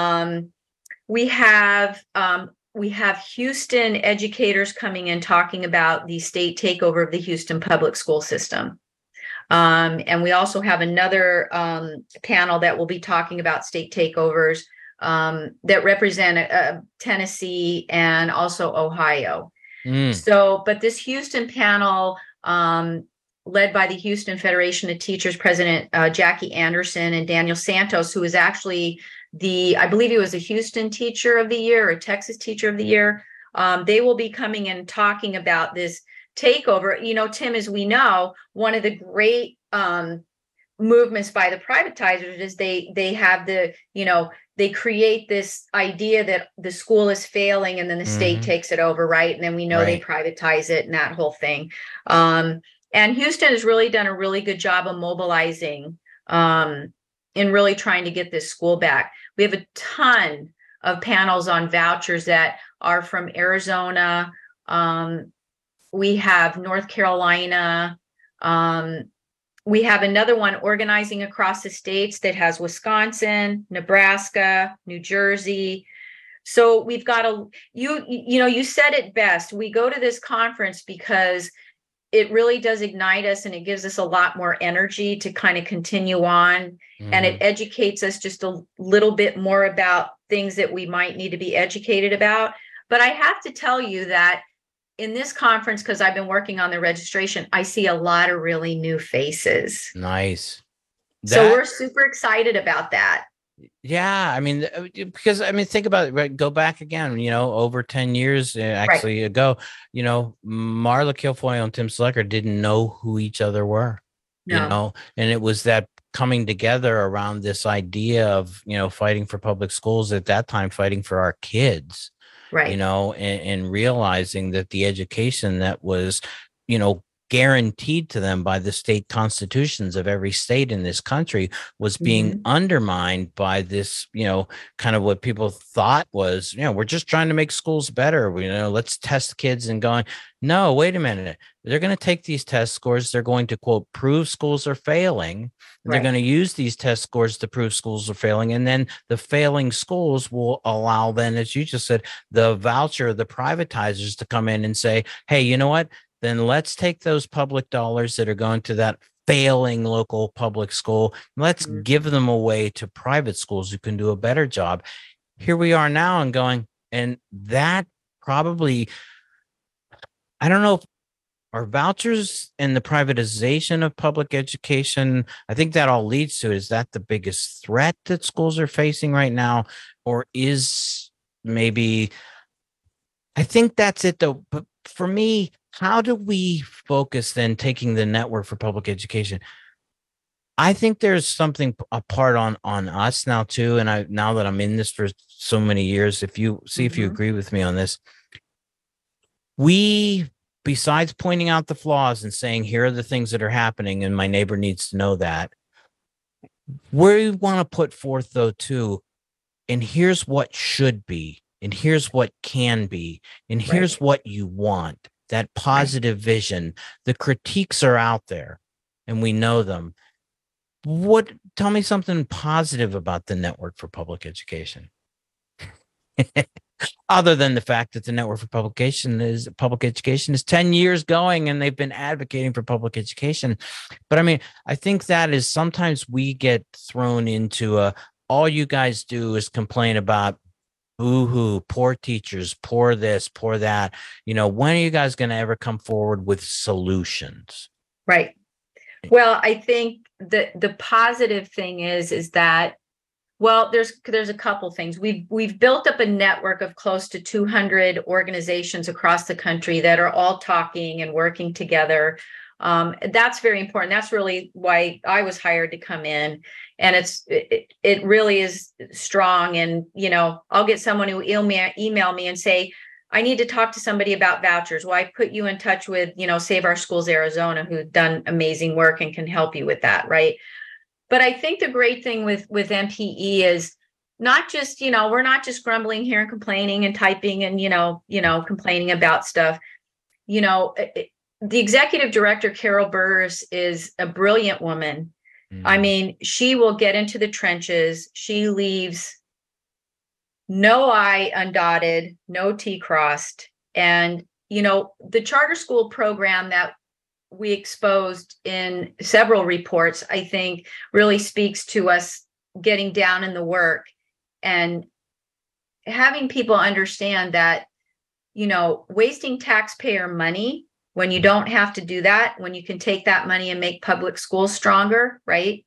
We have Houston educators coming in talking about the state takeover of the Houston public school system. And we also have another panel that will be talking about state takeovers that represent Tennessee and also Ohio. So, but this Houston panel, led by the Houston Federation of Teachers President Jackie Anderson and Daniel Santos, who is actually I believe he was a Houston Teacher of the Year or Texas Teacher of the Year. They will be coming and talking about this takeover. You know, Tim, as we know, one of the great movements by the privatizers is they have they create this idea that the school is failing and then the state takes it over, right? And then we know they privatize it and that whole thing. And Houston has really done a really good job of mobilizing in really trying to get this school back. We have a ton of panels on vouchers that are from Arizona. We have North Carolina. We have another one organizing across the states that has Wisconsin, Nebraska, New Jersey. So we've got you said it best. We go to this conference because it really does ignite us and it gives us a lot more energy to kind of continue on. And it educates us just a little bit more about things that we might need to be educated about. But I have to tell you that in this conference, because I've been working on the registration, I see a lot of really new faces. Nice. So we're super excited about that. Yeah, I mean, because think about it, right? Go back again, over 10 years actually ago, Marla Kilfoyle and Tim Slecker didn't know who each other were, and it was that coming together around this idea of, fighting for public schools at that time, fighting for our kids, right? And realizing that the education that was, guaranteed to them by the state constitutions of every state in this country was being undermined by this, kind of what people thought was, we're just trying to make schools better. Let's test kids and going, no, wait a minute. They're going to take these test scores. They're going to, quote, prove schools are failing. And they're going to use these test scores to prove schools are failing. And then the failing schools will allow then, as you just said, the voucher, the privatizers to come in and say, hey, you know what? Then let's take those public dollars that are going to that failing local public school. Let's give them away to private schools who can do a better job. Here we are now and going, and that probably, I don't know if our vouchers and the privatization of public education, I think that all leads to, is that the biggest threat that schools are facing right now? Or is maybe, I think that's it though. But for me, how do we focus then taking the network for public education? I think there's something apart on us now too. And now that I'm in this for so many years, if you agree with me on this, we, besides pointing out the flaws and saying, here are the things that are happening and my neighbor needs to know that, we want to put forth though too, and here's what should be, and here's what can be, and here's what you want. That positive vision. The critiques are out there and we know them. Tell me something positive about the Network for Public Education. Other than the fact that the Network for Public Education is 10 years going and they've been advocating for public education. But I think that is sometimes we get thrown into all you guys do is complain about boo-hoo, poor teachers, poor this, poor that. When are you guys going to ever come forward with solutions? Right. Well, I think the positive thing is that, well, there's a couple things. We've built up a network of close to 200 organizations across the country that are all talking and working together. That's very important. That's really why I was hired to come in. And it really is strong. And, I'll get someone who email me and say, I need to talk to somebody about vouchers. Well, I put you in touch with, Save Our Schools Arizona, who've done amazing work and can help you with that. Right. But I think the great thing with MPE is not just, we're not just grumbling here and complaining and typing and, complaining about stuff. The executive director, Carol Burris, is a brilliant woman. I mean, she will get into the trenches. She leaves no I undotted, no T crossed. And, the charter school program that we exposed in several reports, I think really speaks to us getting down in the work and having people understand that, wasting taxpayer money when you don't have to do that, when you can take that money and make public schools stronger, right?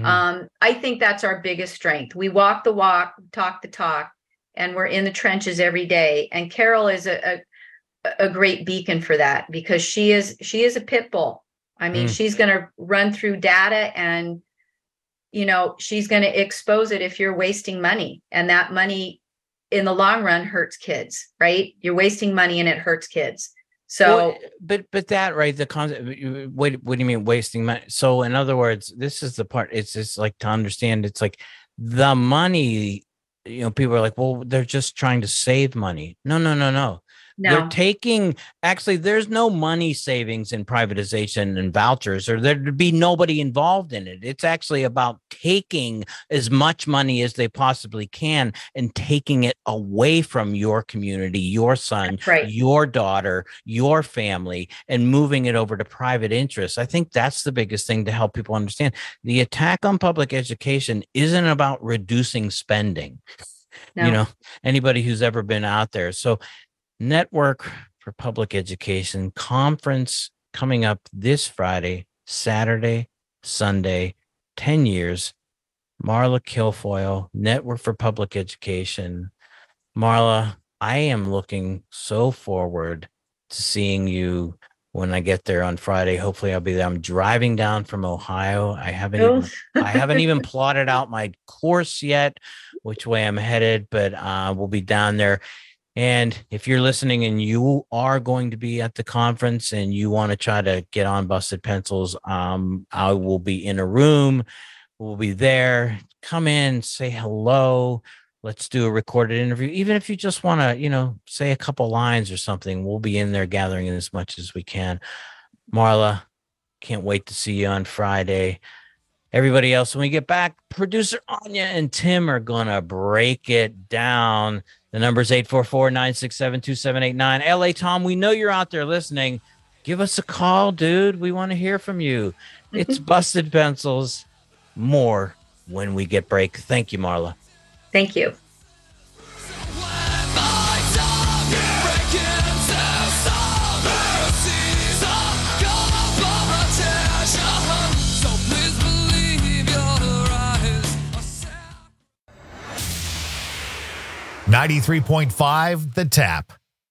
I think that's our biggest strength. We walk the walk, talk the talk, and we're in the trenches every day. And Carol is a great beacon for that, because she is a pit bull. I mean, she's going to run through data and, she's going to expose it if you're wasting money, and that money in the long run hurts kids, right? You're wasting money and it hurts kids. So, but that, right. The concept, what do you mean wasting money? So in other words, this is the part, it's just like to understand, it's like the money, people are like, well, they're just trying to save money. No. They're taking, actually, there's no money savings in privatization and vouchers, or there'd be nobody involved in it. It's actually about taking as much money as they possibly can and taking it away from your community, your son, your daughter, your family, and moving it over to private interests. I think that's the biggest thing to help people understand. The attack on public education isn't about reducing spending. No. Anybody who's ever been out there. So Network for Public Education conference coming up this Friday, Saturday, Sunday, 10 years. Marla Kilfoyle, Network for Public Education. Marla, I am looking so forward to seeing you when I get there on Friday. Hopefully I'll be there. I'm driving down from Ohio. I haven't even plotted out my course yet, which way I'm headed, but we'll be down there. And if you're listening and you are going to be at the conference and you want to try to get on Busted Pencils, I will be in a room. We'll be there. Come in, say hello. Let's do a recorded interview. Even if you just want to, say a couple lines or something, we'll be in there gathering in as much as we can. Marla, can't wait to see you on Friday. Everybody else, when we get back, producer Anya and Tim are going to break it down. The number is 844-967-2789. LA Tom, we know you're out there listening. Give us a call, dude. We want to hear from you. It's Busted Pencils. More when we get break. Thank you, Marla. Thank you. $93.5 The Tap.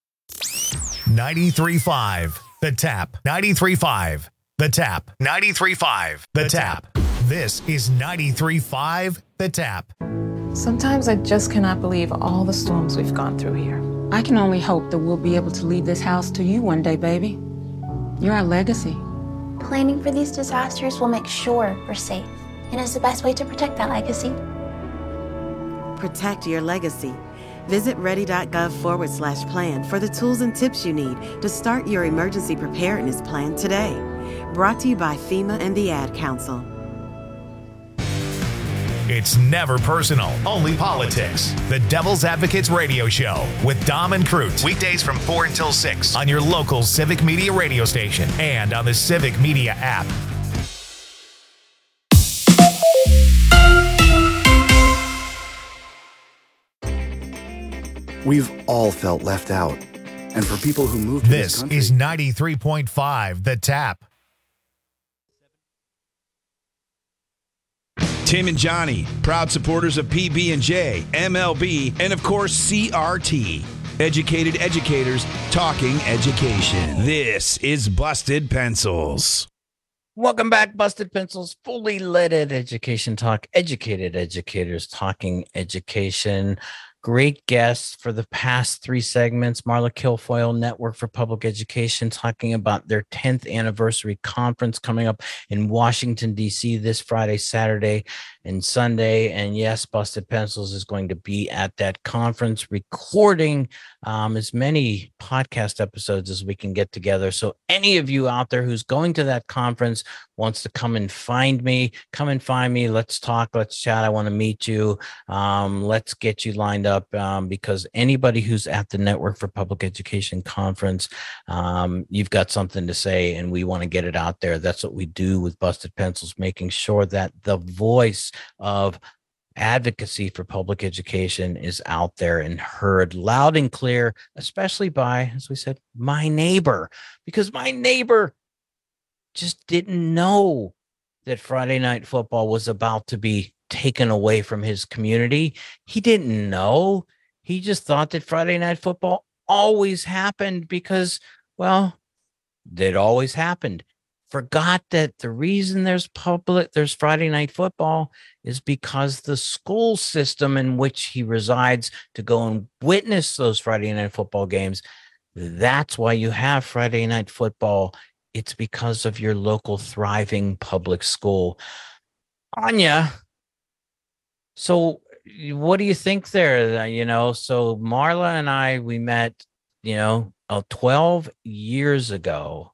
93.5 The Tap. 93.5 The Tap. 93.5 The Tap. This is 93.5 The Tap. Sometimes I just cannot believe all the storms we've gone through here. I can only hope that we'll be able to leave this house to you one day, baby. You're our legacy. Planning for these disasters will make sure we're safe, and is the best way to protect that legacy. Protect your legacy. Visit ready.gov/plan for the tools and tips you need to start your emergency preparedness plan today. Brought to you by FEMA and the Ad Council. It's never personal, only politics. The Devil's Advocates Radio Show with Dom and Crute. Weekdays from 4 until 6 on your local Civic Media radio station and on the Civic Media app. We've all felt left out. And for people who moved to this country... This is 93.5 The Tap. Tim and Johnny, proud supporters of PB&J, MLB, and of course CRT. Educated educators talking education. This is Busted Pencils. Welcome back, Busted Pencils, fully leaded education talk. Educated educators talking education. great guests for the past 3 segments. Marla Kilfoyle, Network for Public Education, talking about their 10th anniversary conference coming up in Washington, D.C. this Friday, Saturday, and Sunday. And yes, Busted Pencils is going to be at that conference recording as many podcast episodes as we can get together. So any of you out there who's going to that conference, wants to come and find me, come and find me. Let's talk, let's chat. I want to meet you. Let's get you lined up because anybody who's at the Network for Public Education conference, you've got something to say and we want to get it out there. That's what we do with Busted Pencils, making sure that the voice of advocacy for public education is out there and heard loud and clear, especially by, as we said, my neighbor, because my neighbor just didn't know that Friday Night Football was about to be taken away from his community. He didn't know. He just thought that Friday Night Football always happened because, well, it always happened. Forgot that the reason there's Friday Night Football is because the school system in which he resides to go and witness those Friday Night Football games, that's why you have Friday Night Football. It's because of your local thriving public school. Anya, so what do you think there? So Marla and I, we met, 12 years ago.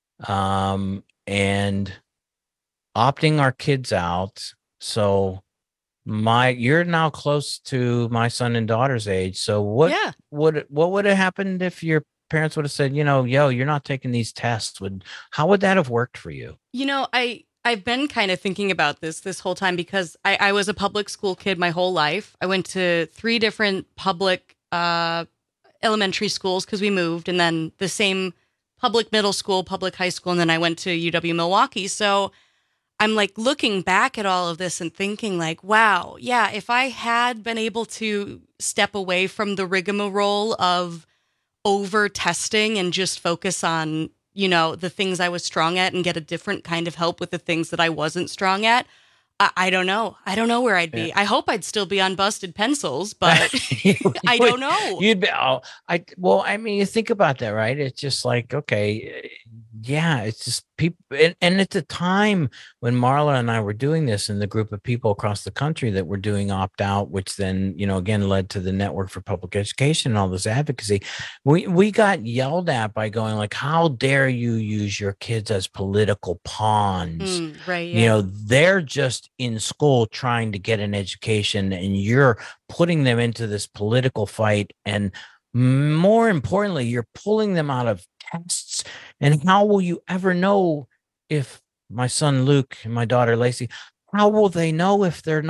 And opting our kids out. So you're now close to my son and daughter's age. So what would have happened if your parents would have said, you're not taking these tests? How would that have worked for you? I've been kind of thinking about this whole time because I was a public school kid my whole life. I went to 3 different public elementary schools because we moved, and then the same public middle school, public high school, and then I went to UW Milwaukee. So I'm like looking back at all of this and thinking like, wow, yeah, if I had been able to step away from the rigmarole of over testing and just focus on, the things I was strong at and get a different kind of help with the things that I wasn't strong at, I don't know. I don't know where I'd be. Yeah. I hope I'd still be on Busted Pencils, but I don't know. You'd be. You think about that, right? It's just like, okay, yeah, it's just people. And at the time when Marla and I were doing this and the group of people across the country that were doing opt out, which then, again, led to the Network for Public Education and all this advocacy, we got yelled at by going like, how dare you use your kids as political pawns? Right. Yeah. They're just in school trying to get an education and you're putting them into this political fight. And more importantly, you're pulling them out of tests. And how will you ever know if my son Luke and my daughter Lacey, how will they know if they're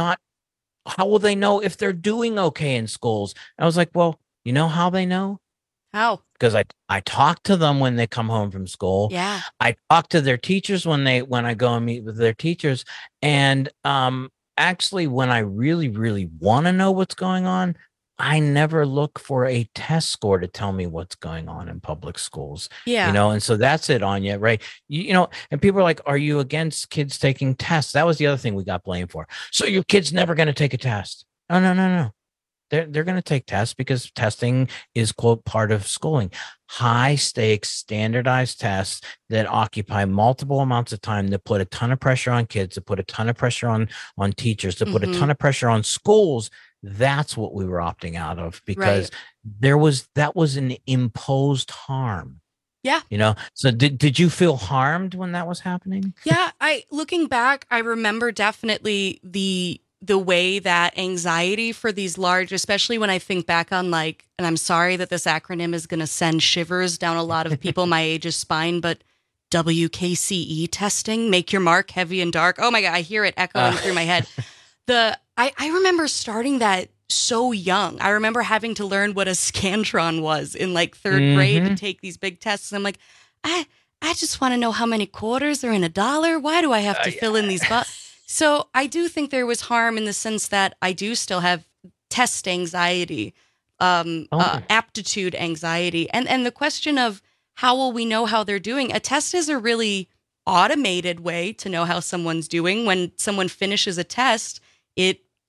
doing okay in schools? And I was like, well, you know how they know? How? Because I talk to them when they come home from school. Yeah. I talk to their teachers when I go and meet with their teachers. And actually, when I really, really want to know what's going on, I never look for a test score to tell me what's going on in public schools. Yeah. And so that's it, Anya, right? And people are like, are you against kids taking tests? That was the other thing we got blamed for. So your kid's never going to take a test. No. They're going to take tests because testing is, quote, part of schooling. High stakes, standardized tests that occupy multiple amounts of time, that put a ton of pressure on kids, that put a ton of pressure on teachers, that put a ton of pressure on schools. That's what we were opting out of because that was an imposed harm. Yeah. So did you feel harmed when that was happening? Yeah. Looking back, I remember definitely the way that anxiety for these large, especially when I think back on and I'm sorry that this acronym is going to send shivers down a lot of people my age's spine, but WKCE testing, make your mark heavy and dark. Oh my God, I hear it echoing through my head. I remember starting that so young. I remember having to learn what a Scantron was in 3rd grade to take these big tests. And I'm like, I just want to know how many quarters are in $1. Why do I have to fill in these So I do think there was harm in the sense that I do still have test anxiety, aptitude anxiety. And the question of how will we know how they're doing? A test is a really automated way to know how someone's doing. When someone finishes a test, it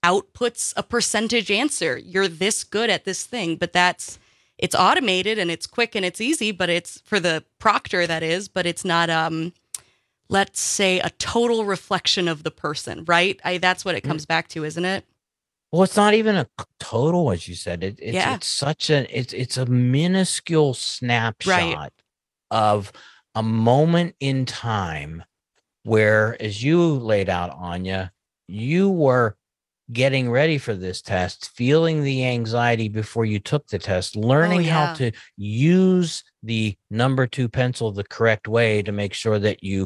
outputs a percentage answer. You're this good at this thing, but it's automated and it's quick and it's easy, but it's for the proctor, that is, but it's not, let's say, a total reflection of the person, right? That's what it comes back to, isn't it? Well, it's not even a total, as you said. It's such it's a minuscule snapshot of a moment in time where, as you laid out, Anya, you were getting ready for this test, feeling the anxiety before you took the test, learning how to use the number 2 pencil the correct way to make sure that you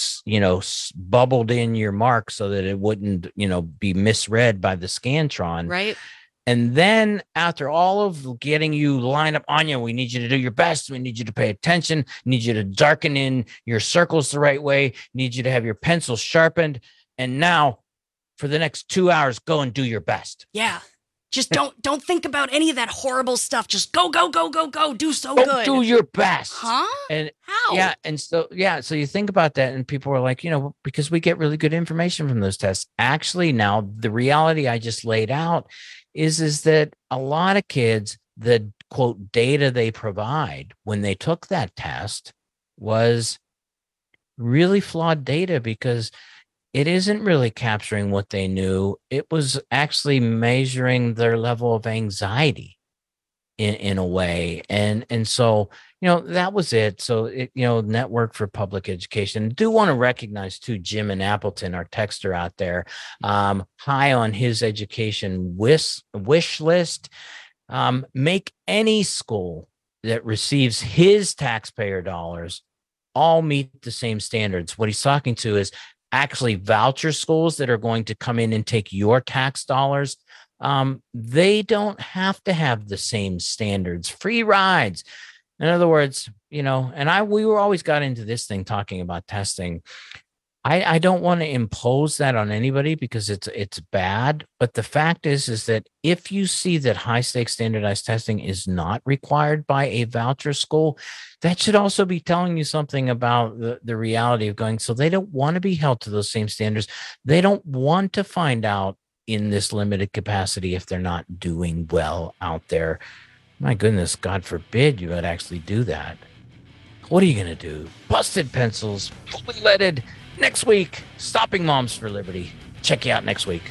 bubbled in your mark so that it wouldn't, be misread by the Scantron. Right. And then after all of getting you lined up, Anya, we need you to do your best. We need you to pay attention. Need you to darken in your circles the right way. Need you to have your pencil sharpened. And now, for the next 2 hours, go and do your best. Yeah. Just don't think about any of that horrible stuff. Just go. Do so Go good. do your best. Huh? And how? Yeah. And so you think about that, and people are like, because we get really good information from those tests. Actually, now the reality I just laid out is that a lot of kids, the quote data they provide when they took that test was really flawed data, because it isn't really capturing what they knew. It was actually measuring their level of anxiety in a way. And so, that was it. So, Network for Public Education. I do want to recognize too, Jim in Appleton, our texter out there, high on his education wish list. Make any school that receives his taxpayer dollars all meet the same standards. What he's talking to is actually voucher schools that are going to come in and take your tax dollars. They don't have to have the same standards. Free rides. In other words, we were always got into this thing talking about testing. I don't want to impose that on anybody because it's bad. But the fact is that if you see that high stakes standardized testing is not required by a voucher school, that should also be telling you something about the reality of going. So they don't want to be held to those same standards. They don't want to find out in this limited capacity if they're not doing well out there. My goodness, God forbid you would actually do that. What are you going to do? Busted Pencils, fully leaded. Next week, Stopping Moms for Liberty. Check you out next week.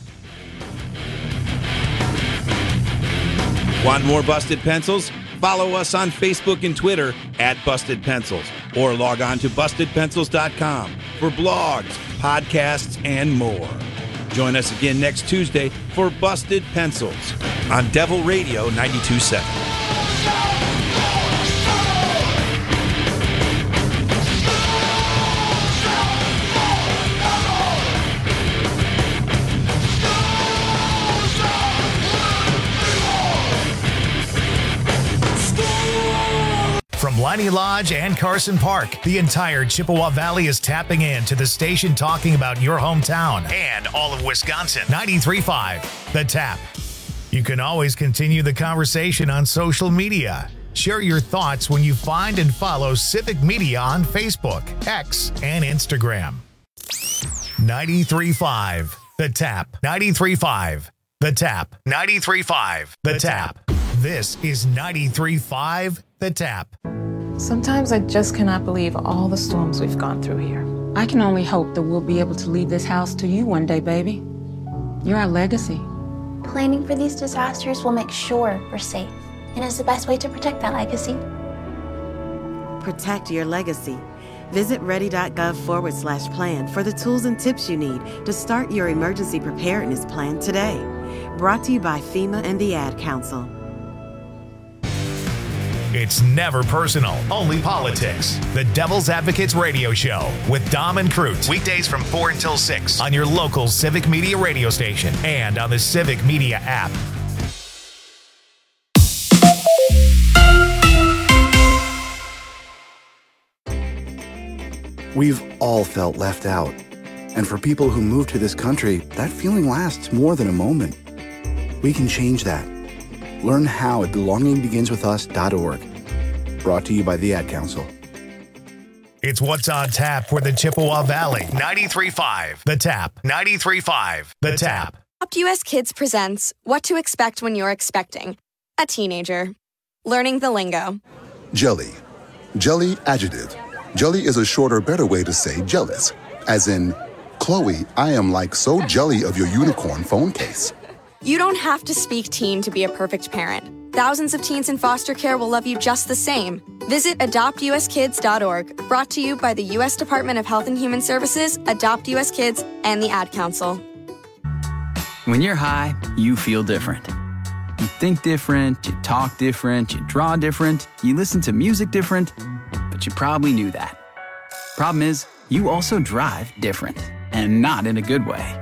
Want more Busted Pencils? Follow us on Facebook and Twitter @Busted Pencils, or log on to bustedpencils.com for blogs, podcasts, and more. Join us again next Tuesday for Busted Pencils on Devil Radio 92.7. From Liney Lodge and Carson Park, the entire Chippewa Valley is tapping into the station talking about your hometown and all of Wisconsin. 93.5, The Tap. You can always continue the conversation on social media. Share your thoughts when you find and follow Civic Media on Facebook, X, and Instagram. 93.5, The Tap. 93.5, The Tap. 93.5, The Tap. This is 93.5, The Tap. Sometimes I just cannot believe all the storms we've gone through here. I can only hope that we'll be able to leave this house to you one day, baby. You're our legacy. Planning for these disasters will make sure we're safe, and is the best way to protect that legacy. Protect your legacy. Visit ready.gov/plan for the tools and tips you need to start your emergency preparedness plan today. Brought to you by FEMA and the Ad Council. It's never personal, only politics. The Devil's Advocates Radio Show with Dom and Crute. Weekdays from 4 until 6 on your local Civic Media radio station and on the Civic Media app. We've all felt left out. And for people who move to this country, that feeling lasts more than a moment. We can change that. Learn how at belongingbeginswithus.org. Brought to you by the Ad Council. It's what's on tap for the Chippewa Valley. 93.5, The Tap. 93.5, The Tap. Adopt US Kids presents What to Expect When You're Expecting a Teenager. Learning the lingo. Jelly. Jelly adjective. Jelly is a shorter, better way to say jealous. As in, Chloe, I am like so jelly of your unicorn phone case. You don't have to speak teen to be a perfect parent. Thousands of teens in foster care will love you just the same. Visit adoptuskids.org, brought to you by the U.S. Department of Health and Human Services, Adopt US Kids, and the Ad Council. When you're high, you feel different. You think different, you talk different, you draw different, you listen to music different, but you probably knew that. Problem is, you also drive different, and not in a good way.